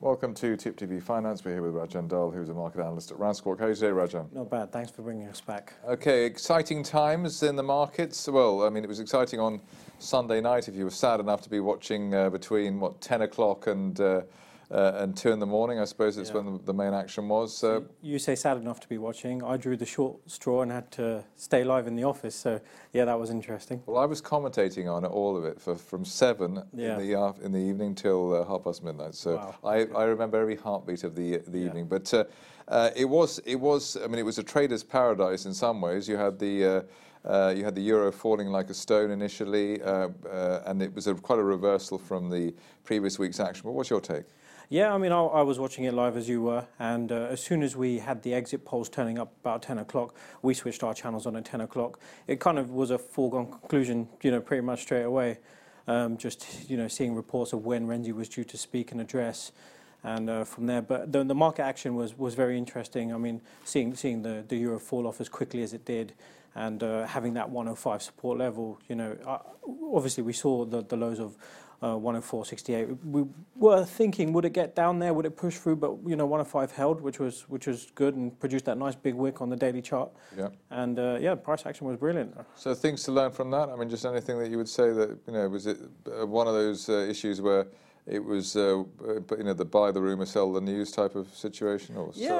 Welcome to Tip TV Finance. We're here with Rajan Dal, who's a market analyst at Rascorp. How are you today, Rajan? Not bad. Thanks for bringing us back. Okay, exciting times in the markets. Well, I mean, it was exciting on Sunday night if you were sad enough to be watching between, 10 o'clock and 2 in the morning, I suppose it's when the main action was. You say sad enough to be watching. I drew the short straw and had to stay live in the office. So, yeah, that was interesting. Well, I was commentating on it, all of it, from 7 in the evening till midnight. So wow. I remember every heartbeat of the evening. But it was. I mean, it was a trader's paradise in some ways. You had the euro falling like a stone initially, and it was quite a reversal from the previous week's action. But what's your take? Yeah, I mean, I was watching it live as you were, and as soon as we had the exit polls turning up about 10 o'clock, we switched our channels on at 10 o'clock. It kind of was a foregone conclusion, pretty much straight away. Seeing reports of when Renzi was due to speak and address, and from there. But the market action was very interesting. I mean, seeing the euro fall off as quickly as it did, and having that 105 support level, obviously we saw the lows of 104.68. We were thinking, would it get down there? Would it push through? But 105 held, which was good, and produced that nice big wick on the daily chart. Yeah. And price action was brilliant. So things to learn from that. I mean, just anything that you would say that was it one of those issues where it was the buy the rumor, sell the news type of situation?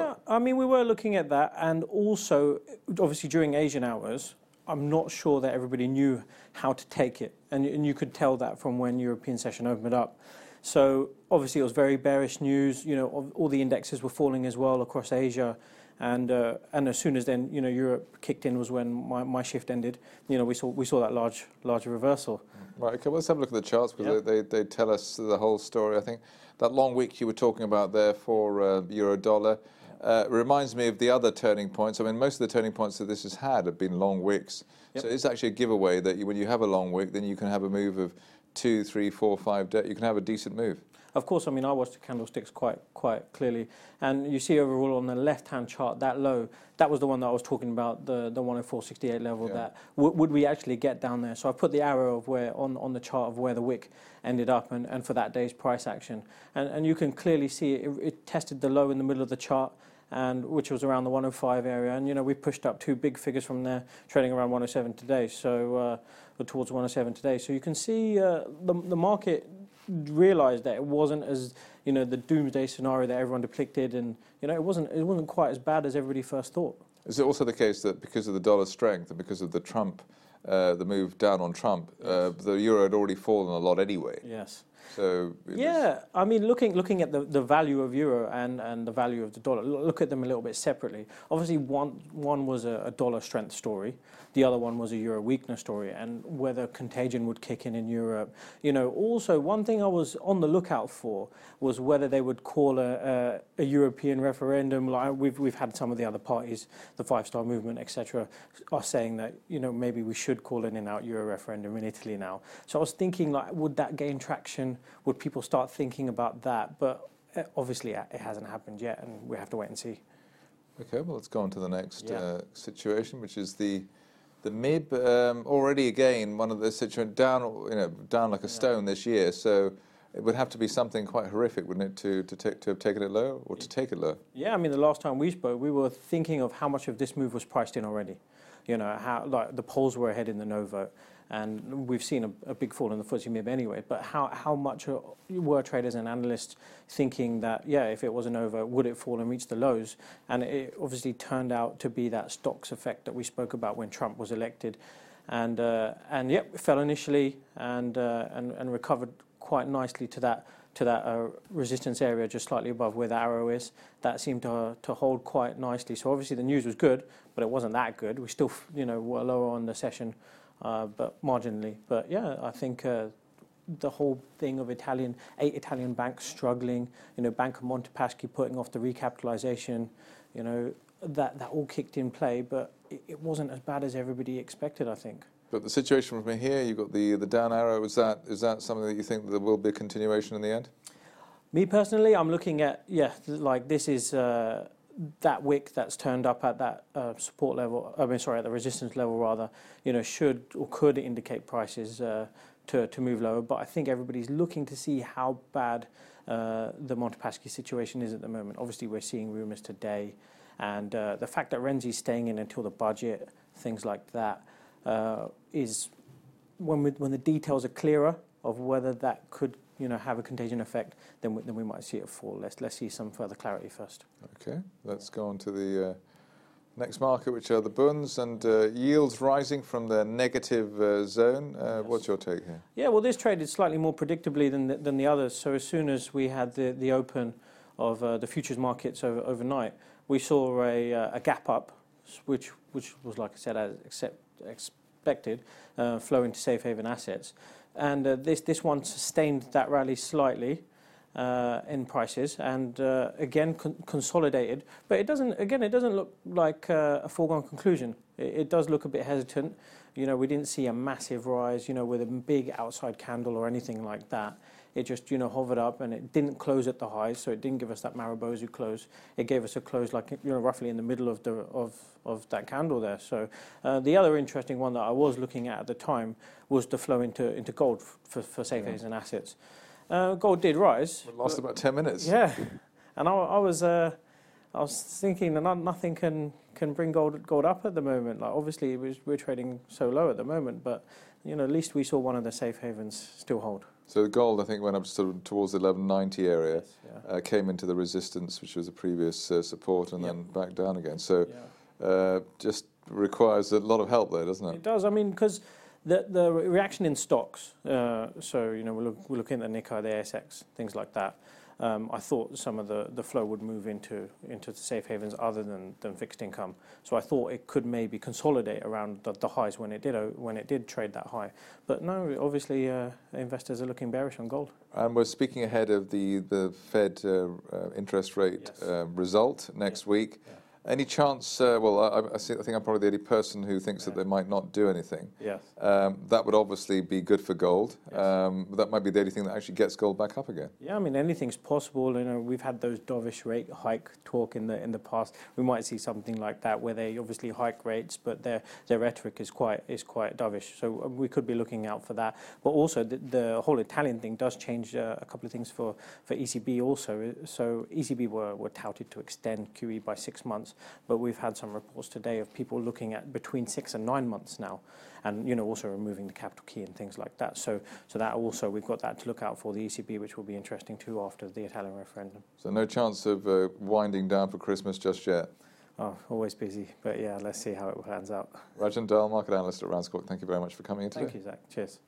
I mean, we were looking at that, and also obviously during Asian hours, I'm not sure that everybody knew how to take it, and you could tell that from when European session opened up. So obviously it was very bearish news. All the indexes were falling as well across Asia, and as soon as then Europe kicked in was when my shift ended. We saw that large reversal. Right. Okay. Well, let's have a look at the charts because they tell us the whole story. I think that long week you were talking about there for euro dollar. Reminds me of the other turning points. I mean, most of the turning points that this has had have been long wicks. Yep. So it's actually a giveaway that when you have a long wick, then you can have a move of 2, 3, 4, 5 days. You can have a decent move. Of course, I mean, I watched the candlesticks quite clearly. And you see overall on the left-hand chart, that low, that was the one that I was talking about, the 104.68 level. Yeah. That would we actually get down there? So I put the arrow of where on the chart of where the wick ended up and for that day's price action. And you can clearly see it tested the low in the middle of the chart, and which was around the 105 area, and we pushed up two big figures from there, trading around 107 today. So towards 107 today. So you can see the market realised that it wasn't as the doomsday scenario that everyone depicted, and it wasn't quite as bad as everybody first thought. Is it also the case that because of the dollar's strength and because of the Trump, the move down on Trump, the euro had already fallen a lot anyway? Yes. So I mean, looking at the value of euro and the value of the dollar, look at them a little bit separately. Obviously, one was a dollar strength story, the other one was a euro weakness story, and whether contagion would kick in Europe. Also one thing I was on the lookout for was whether they would call a European referendum. Like we've had some of the other parties, the Five Star Movement, etc., are saying that maybe we should call an in-out euro referendum in Italy now. So I was thinking, would that gain traction? Would people start thinking about that? But obviously it hasn't happened yet, and we have to wait and see. Okay, well, let's go on to the next situation, which is the MIB. Already again, one of the situations down like a stone this year. So it would have to be something quite horrific, wouldn't it, to have taken it low or to take it low? Yeah, I mean, the last time we spoke, we were thinking of how much of this move was priced in already. How the polls were ahead in the no vote. And we've seen a big fall in the FTSE MIB anyway. But how much were traders and analysts thinking that, if it wasn't over, would it fall and reach the lows? And it obviously turned out to be that stocks effect that we spoke about when Trump was elected. And it fell initially and recovered quite nicely to that resistance area just slightly above where the arrow is. That seemed to hold quite nicely. So obviously the news was good, but it wasn't that good. We still were lower on the session. But marginally. But I think the whole thing of 8 Italian banks struggling, Banca Montepaschi putting off the recapitalization, that all kicked in play, but it wasn't as bad as everybody expected, I think. But the situation from here, you've got the down arrow. Is that something that you think that there will be a continuation in the end? Me personally, I'm looking at this is. That wick that's turned up at that support level, at the resistance level rather, should or could indicate prices to move lower. But I think everybody's looking to see how bad the Monte Paschi situation is at the moment. Obviously, we're seeing rumours today, and the fact that Renzi's staying in until the budget, things like that, is when the details are clearer of whether that could have a contagion effect, then we might see it fall. Let's see some further clarity first. Okay, let's go on to the next market, which are the bunds, and yields rising from the negative zone. Yes. What's your take here? Yeah, well, this traded slightly more predictably than the others. So as soon as we had the open of the futures markets overnight, we saw a gap up, which was, like I said, as expected, flow into safe haven assets. And this one sustained that rally slightly in prices, and again consolidated. But it doesn't look like a foregone conclusion. It does look a bit hesitant. We didn't see a massive rise, with a big outside candle or anything like that. It just, hovered up, and it didn't close at the highs, so it didn't give us that Marubozu close. It gave us a close roughly in the middle of that candle there. So the other interesting one that I was looking at the time was the flow into gold for safe haven assets. Gold did rise. It lasted about 10 minutes. Yeah, and I was thinking that nothing can bring gold up at the moment. Like obviously we're trading so low at the moment, but at least we saw one of the safe havens still hold. So the gold, I think, went up towards the 1190 area, came into the resistance, which was a previous support, and then back down again. So just requires a lot of help there, doesn't it? It does. I mean, because the reaction in stocks, so we're looking at the Nikkei, the ASX, things like that. I thought some of the flow would move into the safe havens other than fixed income. So I thought it could maybe consolidate around the highs when it did trade that high. But no, obviously investors are looking bearish on gold. And we're speaking ahead of the Fed interest rate result next week. Yeah. Any chance, I think I'm probably the only person who thinks that they might not do anything. Yes. That would obviously be good for gold. Yes. That might be the only thing that actually gets gold back up again. Yeah, I mean, anything's possible. We've had those dovish rate hike talk in the past. We might see something like that where they obviously hike rates, but their rhetoric is quite dovish. So we could be looking out for that. But also the whole Italian thing does change a couple of things for ECB also. So ECB were touted to extend QE by 6 months. But we've had some reports today of people looking at between 6 and 9 months now, and also removing the capital key and things like that. So that also we've got that to look out for the ECB, which will be interesting too after the Italian referendum. So no chance of winding down for Christmas just yet. Oh, always busy, but yeah, let's see how it plans out. Rajan Dal, market analyst at Rand Corp. Thank you very much for coming in today. Thank you, Zach. Cheers.